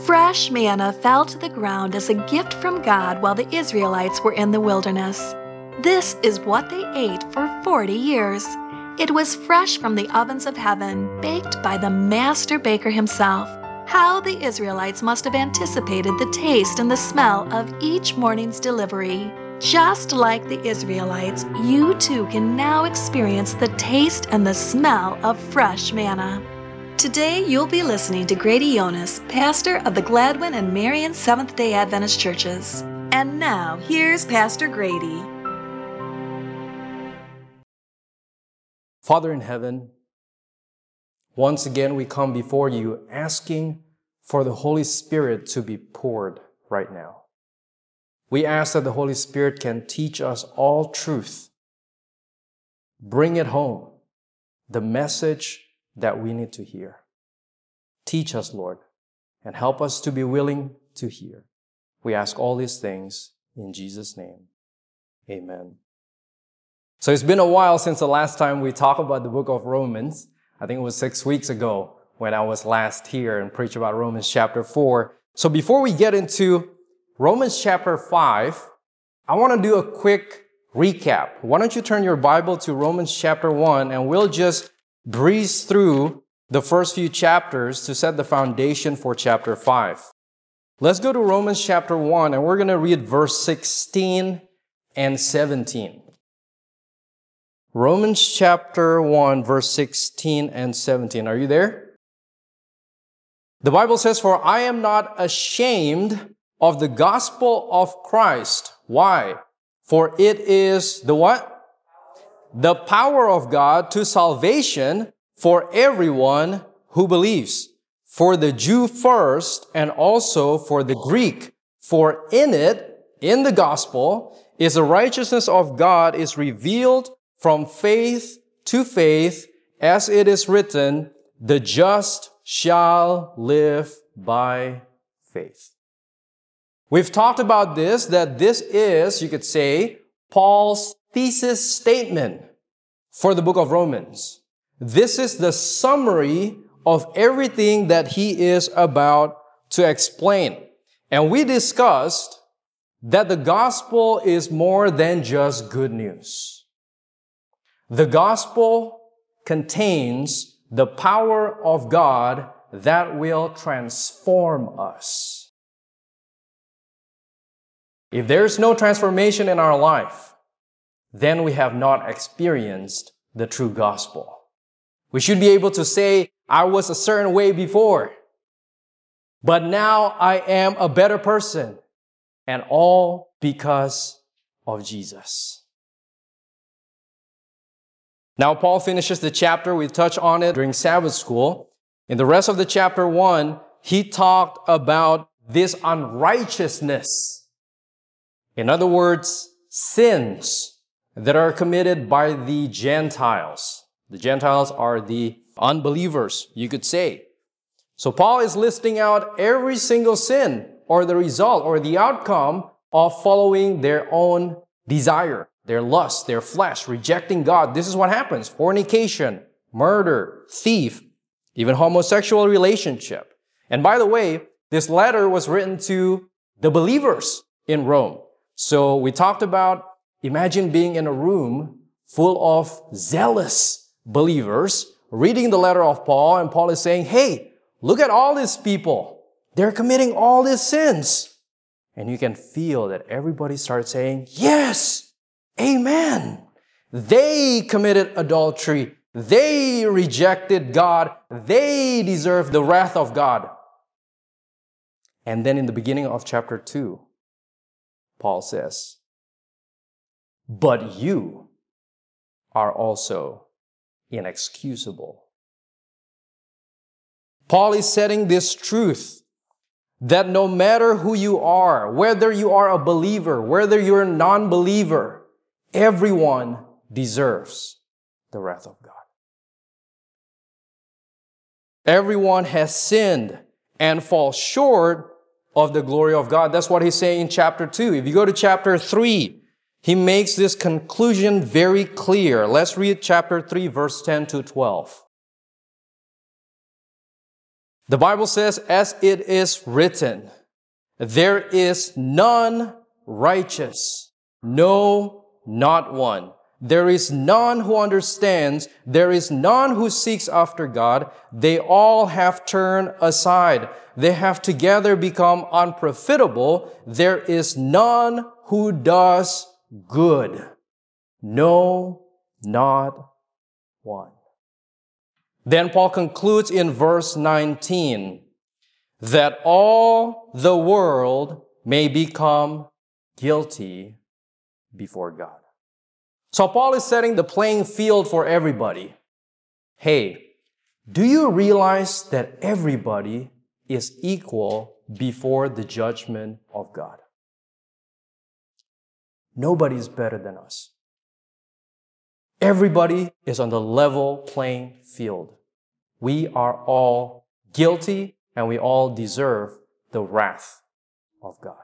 Fresh manna fell to the ground as a gift from God while the Israelites were in the wilderness. This is what they ate for 40 years. It was fresh from the ovens of heaven, baked by the master baker himself. How the Israelites must have anticipated the taste and the smell of each morning's delivery. Just like the Israelites, you too can now experience the taste and the smell of fresh manna. Today, you'll be listening to Grady Jonas, pastor of the Gladwin and Marion Seventh-day Adventist Churches. And now, here's Pastor Grady. Father in heaven, once again we come before you asking for the Holy Spirit to be poured right now. We ask that the Holy Spirit can teach us all truth. Bring it home, the message that we need to hear. Teach us, Lord, and help us to be willing to hear. We ask all these things in Jesus' name. Amen. So it's been a while since the last time we talked about the book of Romans. I think it was 6 weeks ago when I was last here and preached about Romans chapter 4. So before we get into Romans chapter 5, I want to do a quick recap. Why don't you turn your Bible to Romans chapter 1 and we'll just breeze through the first few chapters to set the foundation for chapter 5. Let's go to Romans chapter 1 and we're going to read verse 16 and 17. Romans chapter 1, verse 16 and 17. Are you there? The Bible says, "For I am not ashamed of the gospel of Christ." Why? "For it is" the what? "The power of God to salvation for everyone who believes, for the Jew first and also for the Greek. For in it, in the gospel, is the righteousness of God is revealed from faith to faith, as it is written, the just shall live by faith." We've talked about this, that this is, you could say, Paul's thesis statement for the book of Romans. This is the summary of everything that he is about to explain. And we discussed that the gospel is more than just good news. The gospel contains the power of God that will transform us. If there's no transformation in our life, then we have not experienced the true gospel. We should be able to say, "I was a certain way before, but now I am a better person," and all because of Jesus. Now, Paul finishes the chapter. We touched on it during Sabbath school. In the rest of the chapter 1, he talked about this unrighteousness. In other words, sins that are committed by the Gentiles. The Gentiles are the unbelievers, you could say. So Paul is listing out every single sin or the result or the outcome of following their own desire, their lust, their flesh, rejecting God. This is what happens. Fornication, murder, thief, even homosexual relationship. And by the way, this letter was written to the believers in Rome. So we talked about, imagine being in a room full of zealous believers reading the letter of Paul, and Paul is saying, "Hey, look at all these people. They're committing all these sins." And you can feel that everybody starts saying, "Yes, amen." They committed adultery. They rejected God. They deserve the wrath of God. And then in the beginning of chapter 2, Paul says, "But you are also inexcusable." Paul is setting this truth that no matter who you are, whether you are a believer, whether you're a non-believer, everyone deserves the wrath of God. Everyone has sinned and falls short of the glory of God. That's what he's saying in chapter 2. If you go to chapter 3, he makes this conclusion very clear. Let's read chapter 3, verse 10 to 12. The Bible says, as it is written, there is none righteous, no, not one. There is none who understands. There is none who seeks after God. They all have turned aside. They have together become unprofitable. There is none who does good. No, not one. Then Paul concludes in verse 19 that all the world may become guilty before God. So Paul is setting the playing field for everybody. Hey, do you realize that everybody is equal before the judgment of God? Nobody is better than us. Everybody is on the level playing field. We are all guilty and we all deserve the wrath of God.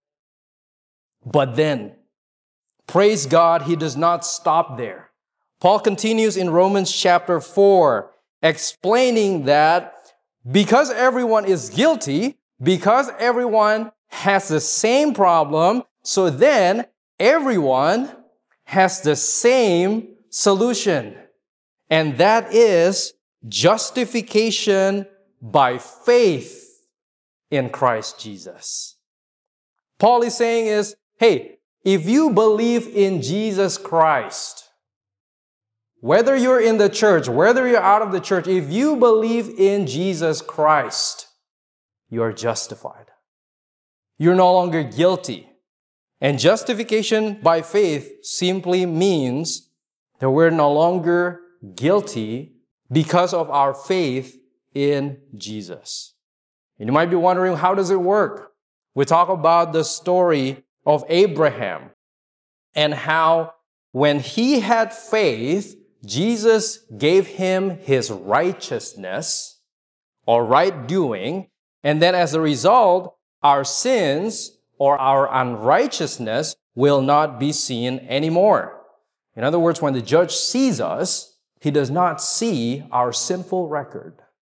But then, praise God, he does not stop there. Paul continues in Romans chapter 4, explaining that because everyone is guilty, because everyone has the same problem, so then everyone has the same solution. And that is justification by faith in Christ Jesus. Paul is saying is, hey, if you believe in Jesus Christ, whether you're in the church, whether you're out of the church, if you believe in Jesus Christ, you are justified. You're no longer guilty. And justification by faith simply means that we're no longer guilty because of our faith in Jesus. And you might be wondering, how does it work? We talk about the story of Abraham and how when he had faith, Jesus gave him his righteousness or right doing. And then as a result, our sins or our unrighteousness will not be seen anymore. In other words, when the judge sees us, he does not see our sinful record,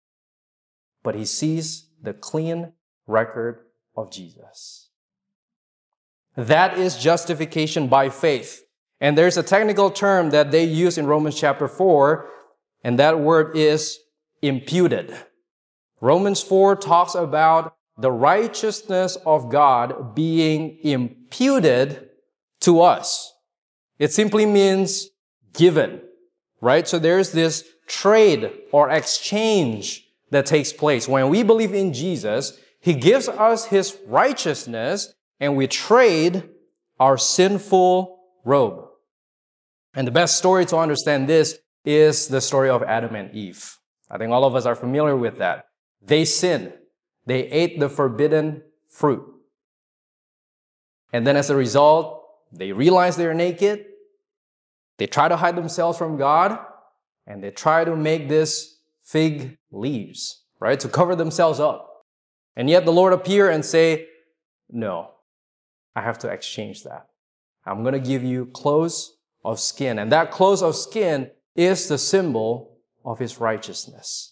but he sees the clean record of Jesus. That is justification by faith. And there's a technical term that they use in Romans chapter 4, and that word is imputed. Romans 4 talks about the righteousness of God being imputed to us. It simply means given, right? So there's this trade or exchange that takes place. When we believe in Jesus, he gives us his righteousness and we trade our sinful robe. And the best story to understand this is the story of Adam and Eve. I think all of us are familiar with that. They sinned. They ate the forbidden fruit. And then as a result, they realize they're naked. They try to hide themselves from God. And they try to make this fig leaves, right? To cover themselves up. And yet the Lord appear and say, no, I have to exchange that. I'm going to give you clothes of skin. And that clothes of skin is the symbol of his righteousness.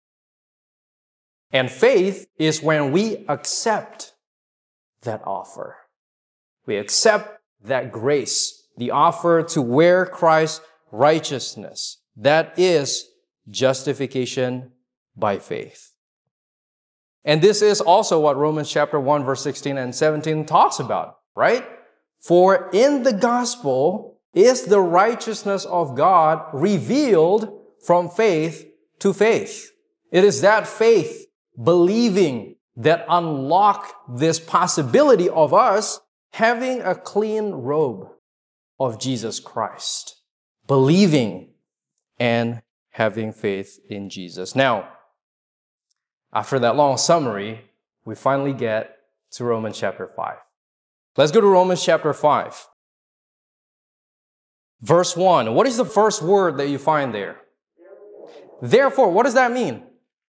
And faith is when we accept that offer. We accept that grace, the offer to wear Christ's righteousness. That is justification by faith. And this is also what Romans chapter 1, verse 16 and 17 talks about, right? For in the gospel is the righteousness of God revealed from faith to faith. It is that faith, believing, that unlock this possibility of us having a clean robe of Jesus Christ. Believing and having faith in Jesus. Now, after that long summary, we finally get to Romans chapter 5. Let's go to Romans chapter 5. Verse 1. What is the first word that you find there? Therefore, what does that mean?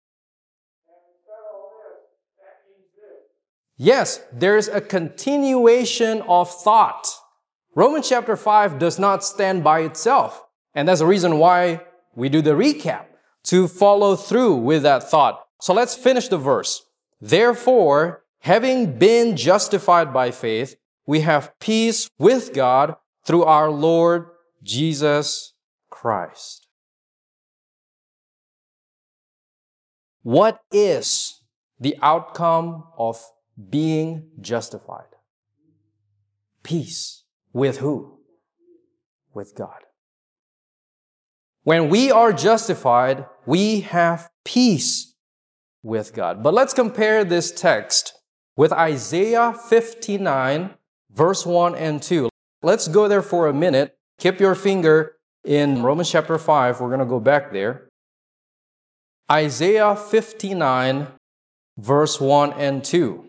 Yes, there's a continuation of thought. Romans chapter 5 does not stand by itself. And that's the reason why we do the recap, to follow through with that thought. So let's finish the verse. Therefore, having been justified by faith, we have peace with God through our Lord Jesus Christ. What is the outcome of being justified? Peace. With who? With God. When we are justified, we have peace with God. But let's compare this text with Isaiah 59, verse 1 and 2. Let's go there for a minute. Keep your finger in Romans chapter 5. We're going to go back there. Isaiah 59, verse 1 and 2.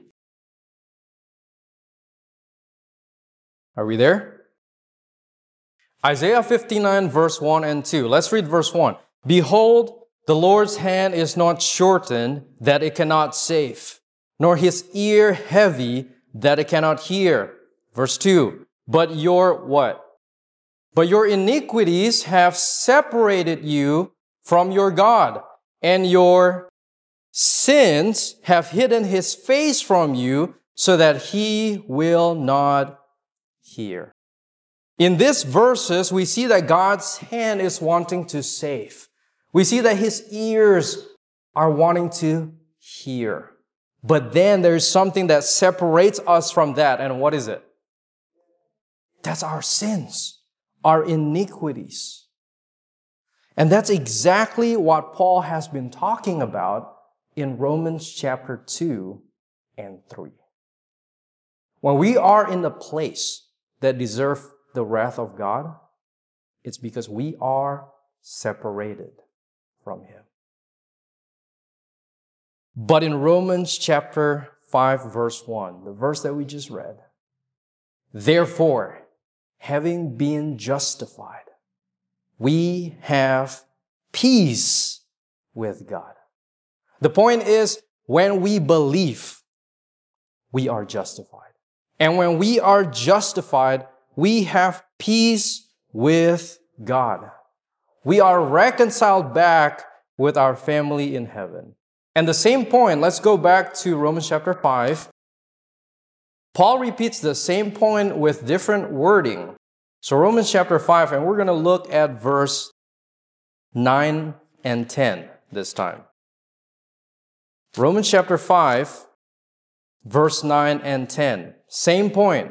Are we there? Isaiah 59, verse 1 and 2. Let's read verse 1. Behold, the Lord's hand is not shortened, that it cannot save, nor his ear heavy, that it cannot hear. Verse 2. But your what? But your iniquities have separated you from your God, and your sins have hidden his face from you, so that he will not hear. In these verses, we see that God's hand is wanting to save. We see that his ears are wanting to hear. But then there's something that separates us from that. And what is it? That's our sins, our iniquities. And that's exactly what Paul has been talking about in Romans chapter 2 and 3. When we are in the place that deserve the wrath of God, it's because we are separated from him. But in Romans chapter 5, verse 1, the verse that we just read, therefore, having been justified, we have peace with God. The point is, when we believe, we are justified. And when we are justified, we have peace with God. We are reconciled back with our family in heaven. And the same point, let's go back to Romans chapter 5. Paul repeats the same point with different wording. So Romans chapter 5, and we're going to look at verse 9 and 10 this time. Romans chapter 5, verse 9 and 10. Same point.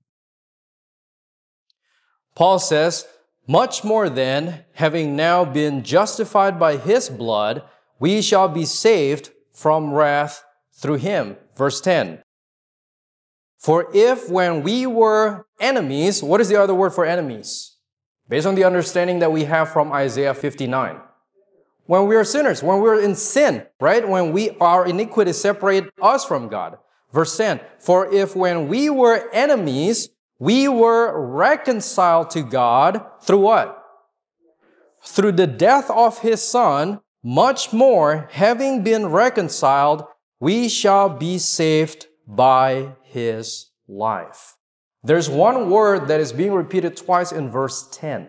Paul says, much more then, having now been justified by his blood, we shall be saved from wrath through him. Verse 10. For if when we were enemies, what is the other word for enemies? Based on the understanding that we have from Isaiah 59. When we are sinners, when we're in sin, right? When our iniquities separate us from God. Verse 10. For if when we were enemies, we were reconciled to God through what? Through the death of his Son, much more, having been reconciled, we shall be saved by his life. There's one word that is being repeated twice in verse 10.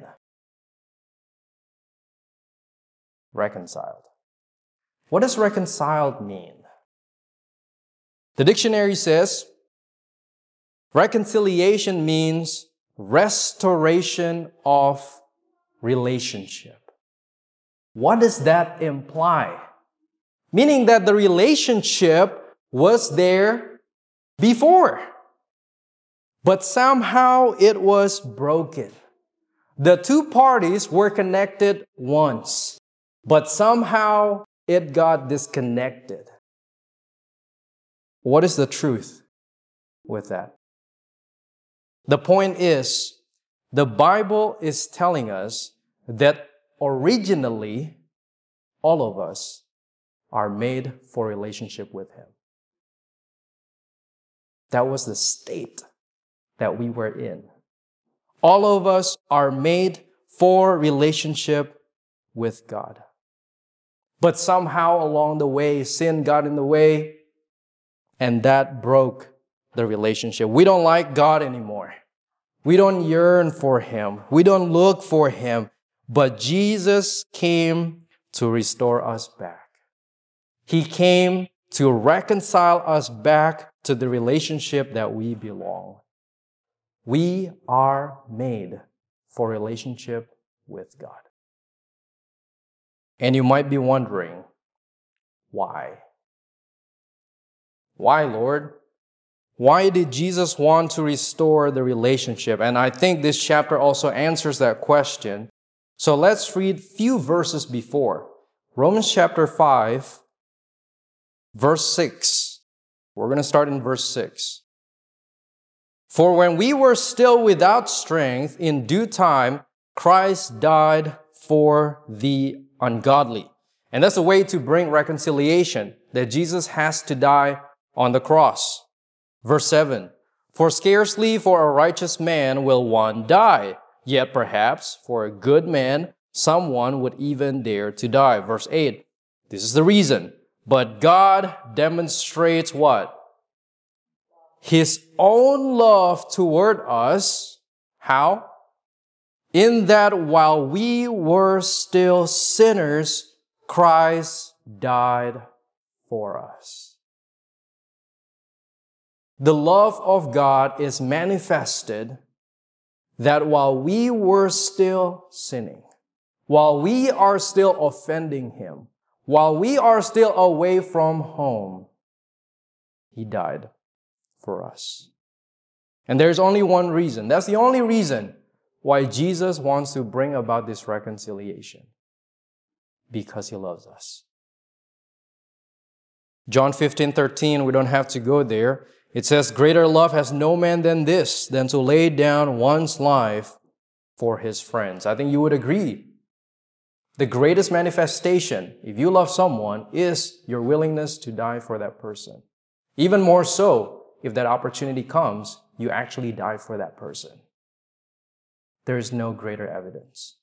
Reconciled. What does reconciled mean? The dictionary says, reconciliation means restoration of relationship. What does that imply? Meaning that the relationship was there before, but somehow it was broken. The two parties were connected once, but somehow it got disconnected. What is the truth with that? The point is, the Bible is telling us that originally, all of us are made for relationship with him. That was the state that we were in. All of us are made for relationship with God. But somehow along the way, sin got in the way, and that broke the relationship. We don't like God anymore. We don't yearn for him. We don't look for him. But Jesus came to restore us back. He came to reconcile us back to the relationship that we belong. We are made for relationship with God. And you might be wondering, why? Why, Lord? Why did Jesus want to restore the relationship? And I think this chapter also answers that question. So let's read a few verses before. Romans chapter 5, verse 6. We're going to start in verse 6. For when we were still without strength, in due time, Christ died for the ungodly. And that's a way to bring reconciliation, that Jesus has to die on the cross. Verse 7, for scarcely for a righteous man will one die, yet perhaps for a good man someone would even dare to die. Verse 8, this is the reason. But God demonstrates what? His own love toward us. How? In that while we were still sinners, Christ died for us. The love of God is manifested that while we were still sinning, while we are still offending Him, while we are still away from home, He died for us. And there's only one reason. That's the only reason why Jesus wants to bring about this reconciliation. Because He loves us. John 15:13, we don't have to go there. It says, greater love has no man than this, than to lay down one's life for his friends. I think you would agree. The greatest manifestation, if you love someone, is your willingness to die for that person. Even more so, if that opportunity comes, you actually die for that person. There is no greater evidence.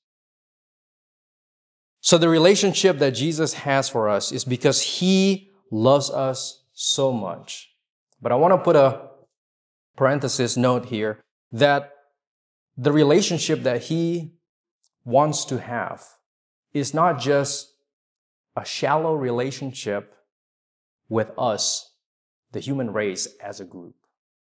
So the relationship that Jesus has for us is because He loves us so much. But I want to put a parenthesis note here that the relationship that He wants to have is not just a shallow relationship with us, the human race as a group.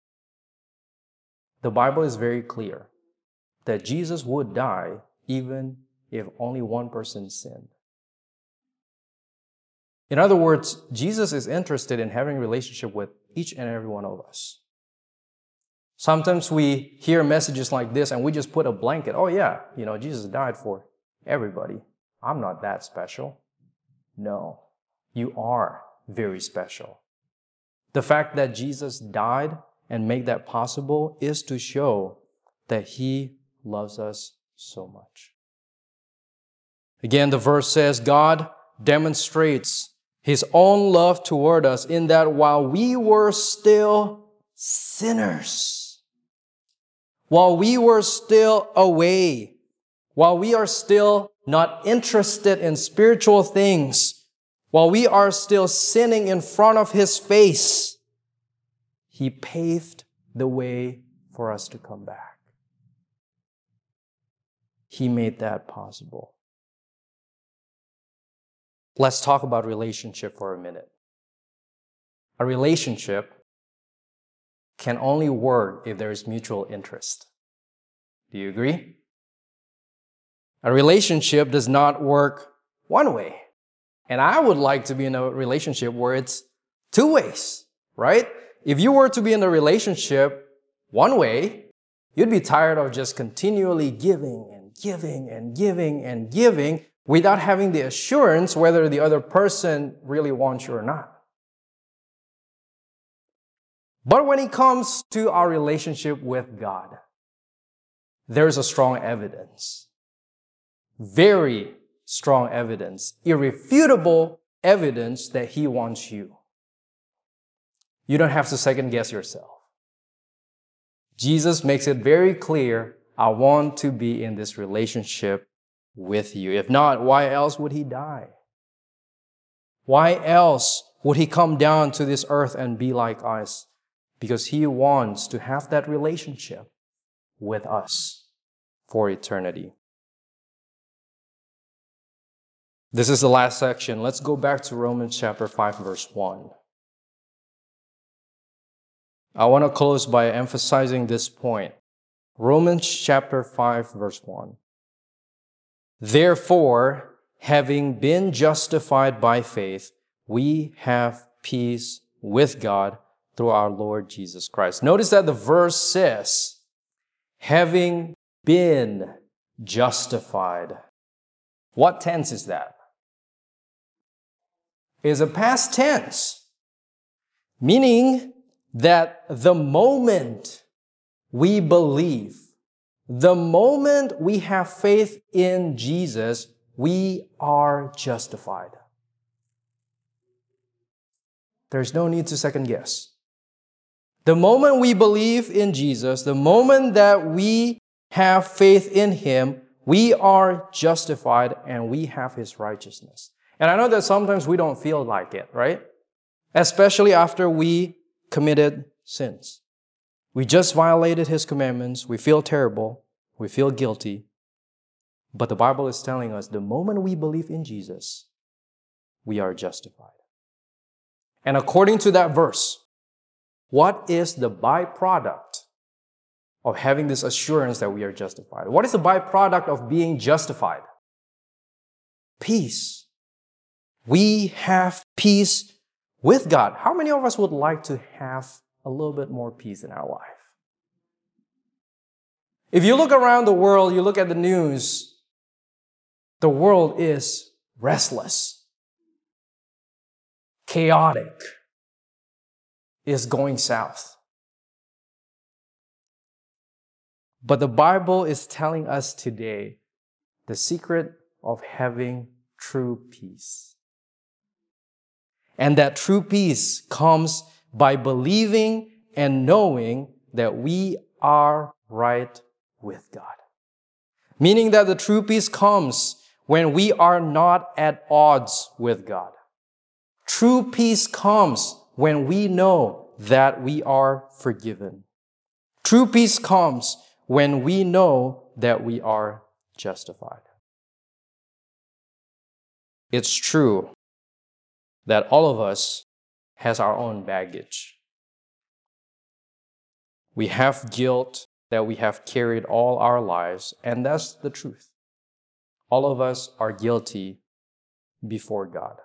The Bible is very clear that Jesus would die even if only one person sinned. In other words, Jesus is interested in having a relationship with each and every one of us. Sometimes we hear messages like this and we just put a blanket. Oh yeah, Jesus died for everybody. I'm not that special. No, you are very special. The fact that Jesus died and made that possible is to show that He loves us so much. Again, the verse says, God demonstrates His own love toward us in that while we were still sinners, while we were still away, while we are still not interested in spiritual things, while we are still sinning in front of His face, He paved the way for us to come back. He made that possible. Let's talk about relationship for a minute. A relationship can only work if there is mutual interest. Do you agree? A relationship does not work one way. And I would like to be in a relationship where it's two ways, right? If you were to be in a relationship one way, you'd be tired of just continually giving and giving and giving and giving without having the assurance whether the other person really wants you or not. But when it comes to our relationship with God, there's a strong evidence. Very strong evidence. Irrefutable evidence that He wants you. You don't have to second guess yourself. Jesus makes it very clear, I want to be in this relationship with you. If not, why else would He die? Why else would He come down to this earth and be like us? Because He wants to have that relationship with us for eternity. This is the last section. Let's go back to Romans chapter 5, verse 1. I want to close by emphasizing this point. Romans chapter 5, verse 1. Therefore, having been justified by faith, we have peace with God through our Lord Jesus Christ. Notice that the verse says, having been justified. What tense is that? It's a past tense, meaning that the moment we believe, the moment we have faith in Jesus, we are justified. There's no need to second guess. The moment we believe in Jesus, the moment that we have faith in Him, we are justified and we have His righteousness. And I know that sometimes we don't feel like it, right? Especially after we committed sins. We just violated His commandments. We feel terrible. We feel guilty. But the Bible is telling us the moment we believe in Jesus, we are justified. And according to that verse, what is the byproduct of having this assurance that we are justified? What is the byproduct of being justified? Peace. We have peace with God. How many of us would like to have a little bit more peace in our life? If you look around the world, you look at the news, the world is restless, chaotic, is going south. But the Bible is telling us today the secret of having true peace. And that true peace comes by believing and knowing that we are right with God. Meaning that the true peace comes when we are not at odds with God. True peace comes when we know that we are forgiven. True peace comes when we know that we are justified. It's true that all of us has our own baggage. We have guilt that we have carried all our lives, and that's the truth. All of us are guilty before God.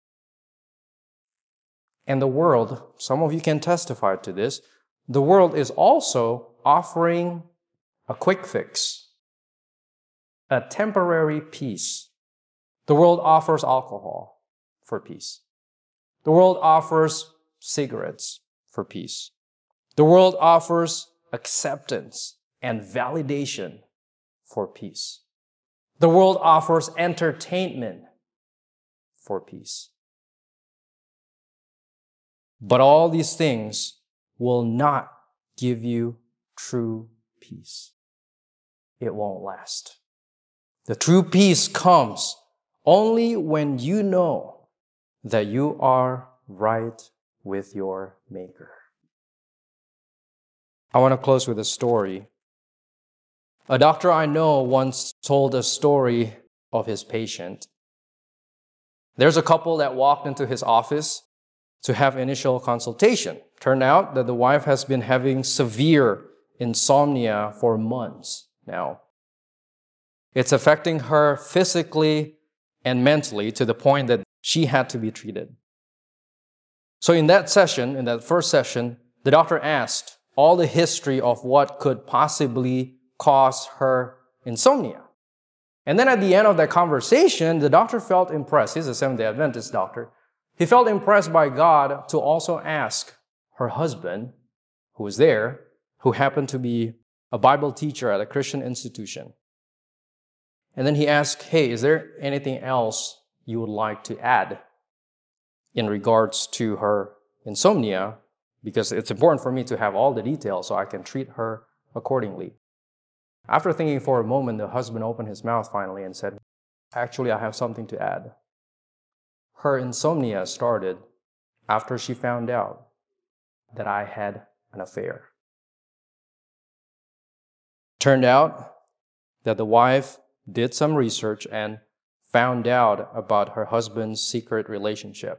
And the world, some of you can testify to this, the world is also offering a quick fix, a temporary peace. The world offers alcohol for peace. The world offers cigarettes for peace. The world offers acceptance and validation for peace. The world offers entertainment for peace. But all these things will not give you true peace. It won't last. The true peace comes only when you know that you are right with your Maker. I want to close with a story. A doctor I know once told a story of his patient. There's a couple that walked into his office to have initial consultation. Turned out that the wife has been having severe insomnia for months now. It's affecting her physically and mentally to the point that she had to be treated. So in that first session, the doctor asked all the history of what could possibly cause her insomnia. And then at the end of that conversation, the doctor felt impressed. He's a Seventh-day Adventist doctor. He felt impressed by God to also ask her husband, who was there, who happened to be a Bible teacher at a Christian institution. And then he asked, hey, is there anything else you would like to add in regards to her insomnia? Because it's important for me to have all the details so I can treat her accordingly. After thinking for a moment, the husband opened his mouth finally and said, actually, I have something to add. Her insomnia started after she found out that I had an affair. Turned out that the wife did some research and found out about her husband's secret relationship.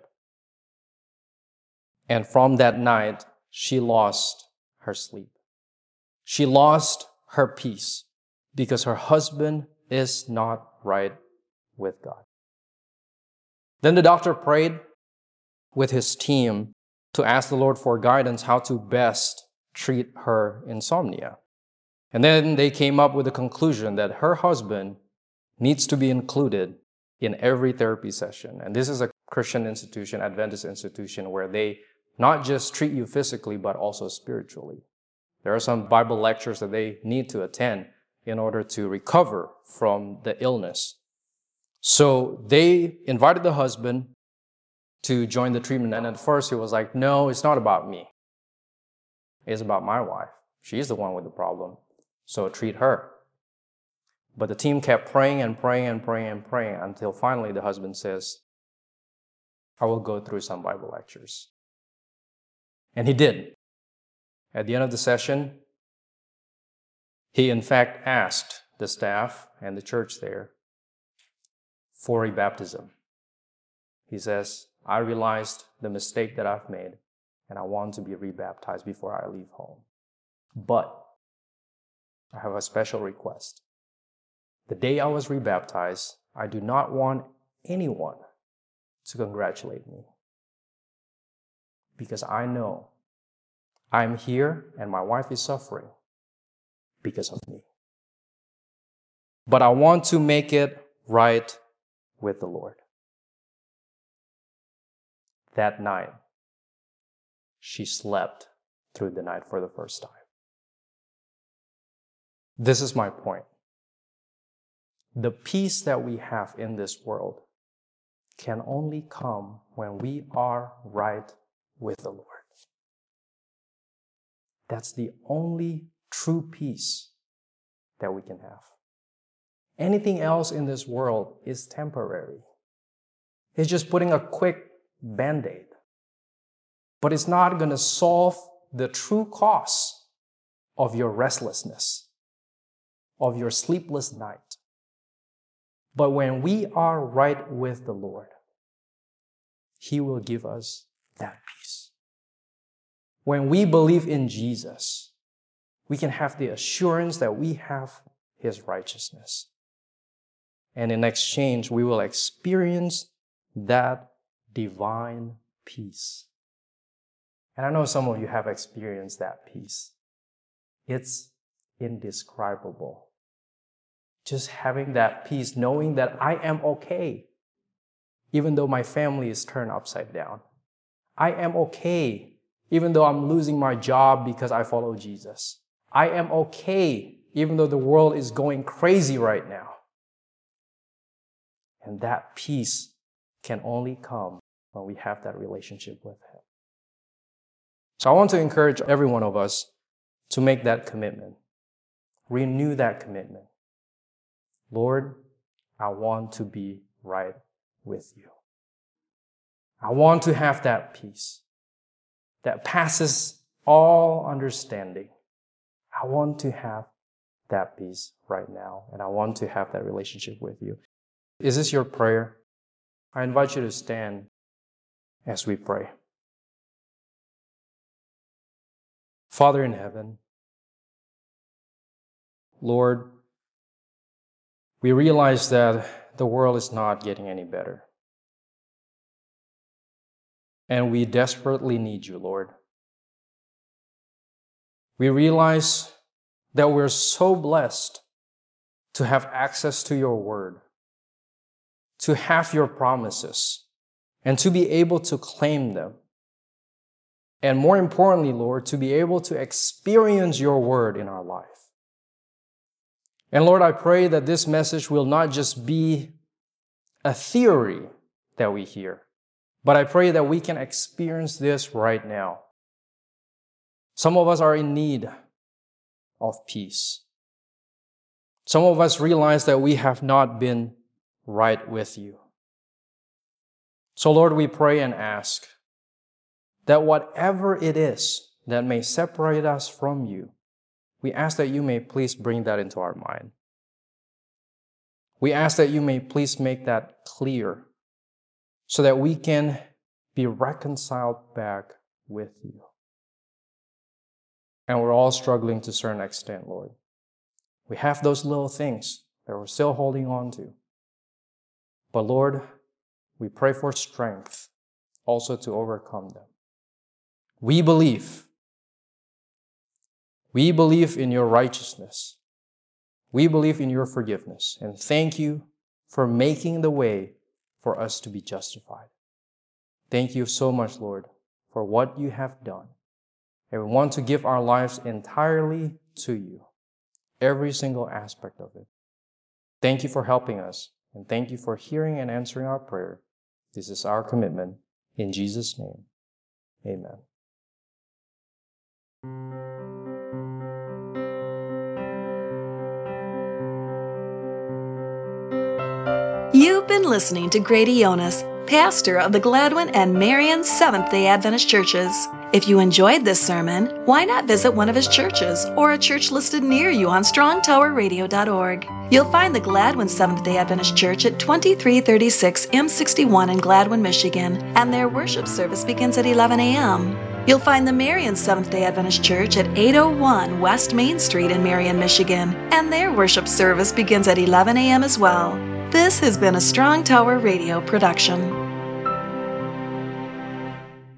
And from that night, she lost her sleep. She lost her peace because her husband is not right with God. Then the doctor prayed with his team to ask the Lord for guidance how to best treat her insomnia. And then they came up with the conclusion that her husband needs to be included in every therapy session. And this is a Christian institution, Adventist institution, where they not just treat you physically, but also spiritually. There are some Bible lectures that they need to attend in order to recover from the illness. So they invited the husband to join the treatment. And at first he was like, no, it's not about me. It's about my wife. She's the one with the problem. So treat her. But the team kept praying and praying and praying and praying until finally the husband says, I will go through some Bible lectures. And he did. At the end of the session, he in fact asked the staff and the church there for a baptism. He says, I realized the mistake that I've made, and I want to be rebaptized before I leave home. But I have a special request. The day I was rebaptized, I do not want anyone to congratulate me. Because I know I'm here and my wife is suffering because of me. But I want to make it right with the Lord. That night, she slept through the night for the first time. This is my point. The peace that we have in this world can only come when we are right with the Lord. That's the only true peace that we can have. Anything else in this world is temporary. It's just putting a quick Band-Aid. But it's not going to solve the true cause of your restlessness, of your sleepless night. But when we are right with the Lord, He will give us that peace. When we believe in Jesus, we can have the assurance that we have His righteousness. And in exchange, we will experience that divine peace. And I know some of you have experienced that peace. It's indescribable. Just having that peace, knowing that I am okay, even though my family is turned upside down. I am okay, even though I'm losing my job because I follow Jesus. I am okay, even though the world is going crazy right now. And that peace can only come when we have that relationship with Him. So I want to encourage every one of us to make that commitment. Renew that commitment. Lord, I want to be right with you. I want to have that peace that passes all understanding. I want to have that peace right now, and I want to have that relationship with you. Is this your prayer? I invite you to stand as we pray. Father in heaven, Lord, we realize that the world is not getting any better. And we desperately need you, Lord. We realize that we're so blessed to have access to your word, to have your promises, and to be able to claim them. And more importantly, Lord, to be able to experience your word in our life. And Lord, I pray that this message will not just be a theory that we hear, but I pray that we can experience this right now. Some of us are in need of peace. Some of us realize that we have not been right with you. So Lord, we pray and ask that whatever it is that may separate us from you, we ask that you may please bring that into our mind. We ask that you may please make that clear so that we can be reconciled back with you. And we're all struggling to a certain extent, Lord. We have those little things that we're still holding on to. But Lord, we pray for strength also to overcome them. We believe in your righteousness. We believe in your forgiveness. And thank you for making the way for us to be justified. Thank you so much, Lord, for what you have done. And we want to give our lives entirely to you, every single aspect of it. Thank you for helping us, and thank you for hearing and answering our prayer. This is our commitment. In Jesus' name, amen. You've been listening to Grady Jonas, pastor of the Gladwin and Marion Seventh-day Adventist Churches. If you enjoyed this sermon, why not visit one of his churches or a church listed near you on strongtowerradio.org. You'll find the Gladwin Seventh-day Adventist Church at 2336 M61 in Gladwin, Michigan, and their worship service begins at 11 a.m. You'll find the Marion Seventh-day Adventist Church at 801 West Main Street in Marion, Michigan, and their worship service begins at 11 a.m. as well. This has been a Strong Tower Radio production.